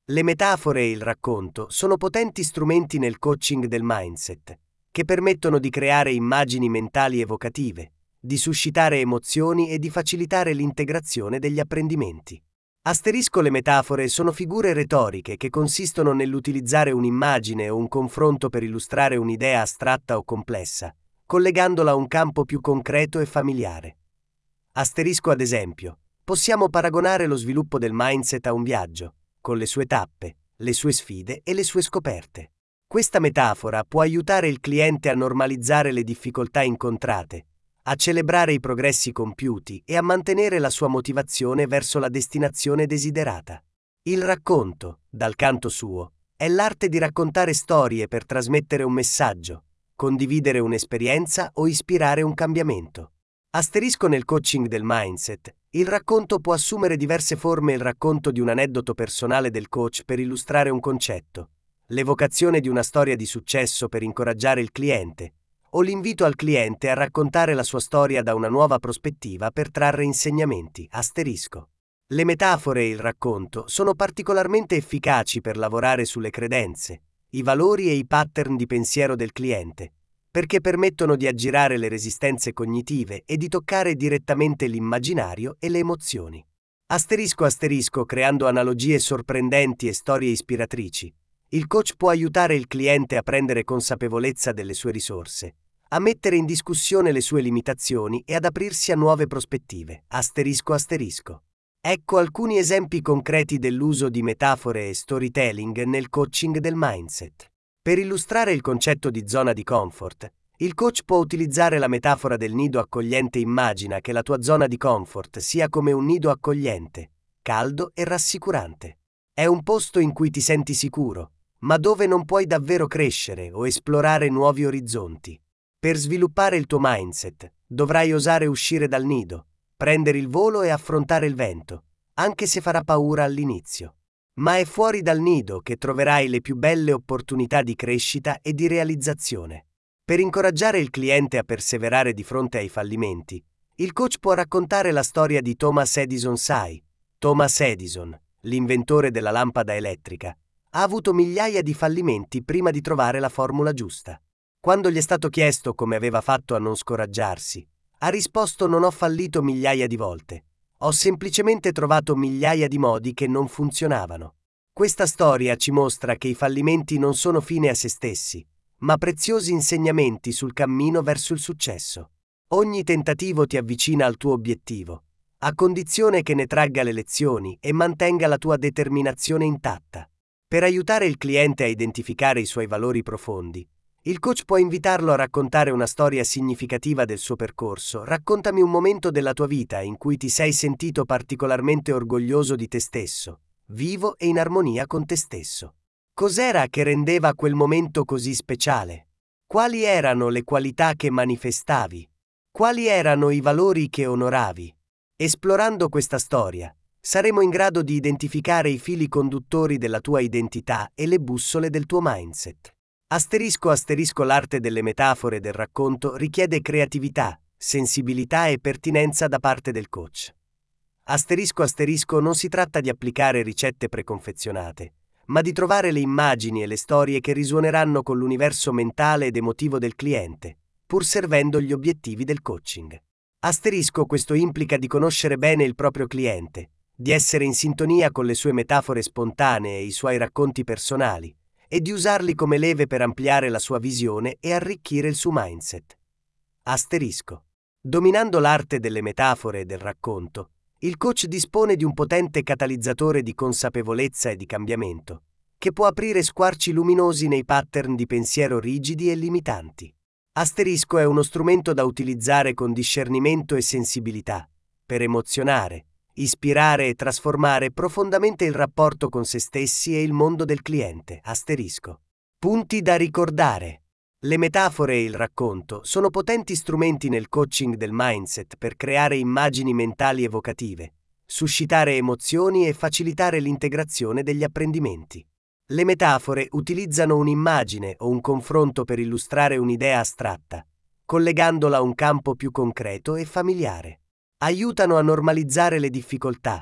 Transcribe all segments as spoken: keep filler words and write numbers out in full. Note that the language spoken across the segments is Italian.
Le metafore e il racconto sono potenti strumenti nel coaching del mindset, che permettono di creare immagini mentali evocative, di suscitare emozioni e di facilitare l'integrazione degli apprendimenti. Asterisco le metafore sono figure retoriche che consistono nell'utilizzare un'immagine o un confronto per illustrare un'idea astratta o complessa, collegandola a un campo più concreto e familiare. Asterisco ad esempio, possiamo paragonare lo sviluppo del mindset a un viaggio, con le sue tappe, le sue sfide e le sue scoperte. Questa metafora può aiutare il cliente a normalizzare le difficoltà incontrate, a celebrare i progressi compiuti e a mantenere la sua motivazione verso la destinazione desiderata. Il racconto, dal canto suo, è l'arte di raccontare storie per trasmettere un messaggio, condividere un'esperienza o ispirare un cambiamento. Asterisco nel coaching del mindset, il racconto può assumere diverse forme: il racconto di un aneddoto personale del coach per illustrare un concetto, l'evocazione di una storia di successo per incoraggiare il cliente, o l'invito al cliente a raccontare la sua storia da una nuova prospettiva per trarre insegnamenti. Asterisco. Le metafore e il racconto sono particolarmente efficaci per lavorare sulle credenze, i valori e i pattern di pensiero del cliente, perché permettono di aggirare le resistenze cognitive e di toccare direttamente l'immaginario e le emozioni. Asterisco asterisco creando analogie sorprendenti e storie ispiratrici. Il coach può aiutare il cliente a prendere consapevolezza delle sue risorse, a mettere in discussione le sue limitazioni e ad aprirsi a nuove prospettive. Asterisco asterisco. Ecco alcuni esempi concreti dell'uso di metafore e storytelling nel coaching del mindset. Per illustrare il concetto di zona di comfort, il coach può utilizzare la metafora del nido accogliente. Immagina che la tua zona di comfort sia come un nido accogliente, caldo e rassicurante. È un posto in cui ti senti sicuro, ma dove non puoi davvero crescere o esplorare nuovi orizzonti. Per sviluppare il tuo mindset, dovrai osare uscire dal nido, prendere il volo e affrontare il vento, anche se farà paura all'inizio. Ma è fuori dal nido che troverai le più belle opportunità di crescita e di realizzazione. Per incoraggiare il cliente a perseverare di fronte ai fallimenti, il coach può raccontare la storia di Thomas Edison. Sai, Thomas Edison, l'inventore della lampada elettrica, ha avuto migliaia di fallimenti prima di trovare la formula giusta. Quando gli è stato chiesto come aveva fatto a non scoraggiarsi, ha risposto: non ho fallito migliaia di volte. Ho semplicemente trovato migliaia di modi che non funzionavano. Questa storia ci mostra che i fallimenti non sono fine a se stessi, ma preziosi insegnamenti sul cammino verso il successo. Ogni tentativo ti avvicina al tuo obiettivo, a condizione che ne tragga le lezioni e mantenga la tua determinazione intatta. Per aiutare il cliente a identificare i suoi valori profondi, il coach può invitarlo a raccontare una storia significativa del suo percorso. Raccontami un momento della tua vita in cui ti sei sentito particolarmente orgoglioso di te stesso, vivo e in armonia con te stesso. Cos'era che rendeva quel momento così speciale? Quali erano le qualità che manifestavi? Quali erano i valori che onoravi? Esplorando questa storia, saremo in grado di identificare i fili conduttori della tua identità e le bussole del tuo mindset. Asterisco asterisco l'arte delle metafore e del racconto richiede creatività, sensibilità e pertinenza da parte del coach. Asterisco asterisco non si tratta di applicare ricette preconfezionate, ma di trovare le immagini e le storie che risuoneranno con l'universo mentale ed emotivo del cliente, pur servendo gli obiettivi del coaching. Asterisco questo implica di conoscere bene il proprio cliente, di essere in sintonia con le sue metafore spontanee e i suoi racconti personali, e di usarli come leve per ampliare la sua visione e arricchire il suo mindset. Asterisco. Dominando l'arte delle metafore e del racconto, il coach dispone di un potente catalizzatore di consapevolezza e di cambiamento, che può aprire squarci luminosi nei pattern di pensiero rigidi e limitanti. Asterisco è uno strumento da utilizzare con discernimento e sensibilità, per emozionare, ispirare e trasformare profondamente il rapporto con se stessi e il mondo del cliente. Asterisco. Punti da ricordare. Le metafore e il racconto sono potenti strumenti nel coaching del mindset per creare immagini mentali evocative, suscitare emozioni e facilitare l'integrazione degli apprendimenti. Le metafore utilizzano un'immagine o un confronto per illustrare un'idea astratta, collegandola a un campo più concreto e familiare. Aiutano a normalizzare le difficoltà,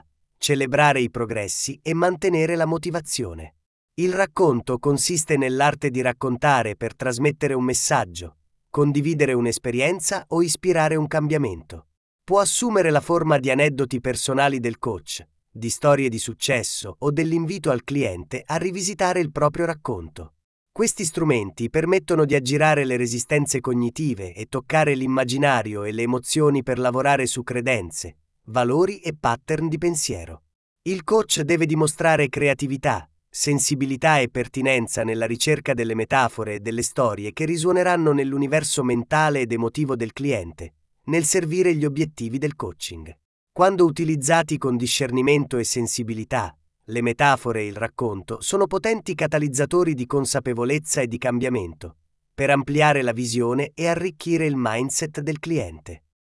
celebrare i progressi e mantenere la motivazione. Il racconto consiste nell'arte di raccontare per trasmettere un messaggio, condividere un'esperienza o ispirare un cambiamento. Può assumere la forma di aneddoti personali del coach, di storie di successo o dell'invito al cliente a rivisitare il proprio racconto. Questi strumenti permettono di aggirare le resistenze cognitive e toccare l'immaginario e le emozioni per lavorare su credenze, valori e pattern di pensiero. Il coach deve dimostrare creatività, sensibilità e pertinenza nella ricerca delle metafore e delle storie che risuoneranno nell'universo mentale ed emotivo del cliente, nel servire gli obiettivi del coaching. Quando utilizzati con discernimento e sensibilità, le metafore e il racconto sono potenti catalizzatori di consapevolezza e di cambiamento, per ampliare la visione e arricchire il mindset del cliente.